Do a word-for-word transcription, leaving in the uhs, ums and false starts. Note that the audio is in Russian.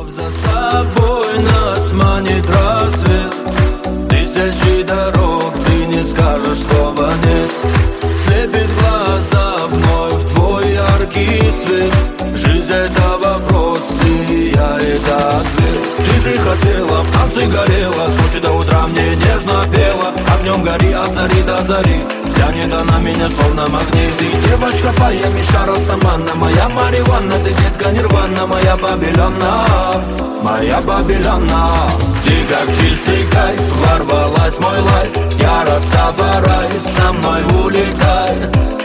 Вновь за собой нас манит рассвет. Тысячи дорог, ты не скажешь слова нет. Слепит глаза вновь твой яркий свет. Жизнь это вопрос, ты, я это ответ. Ты же хотела, в танце горела, с ночи до утра мне нежно пела. Огнем гори, от зари до зари, тянет она меня словно магнит. Ты девочка, твоя мечта растаманна, моя Мариванна, ты детка нирвана, моя Бабилона, моя Бабилона. Ты как чистый кайф, ворвалась в мой лайф. Я Растафарай, со мной улетай.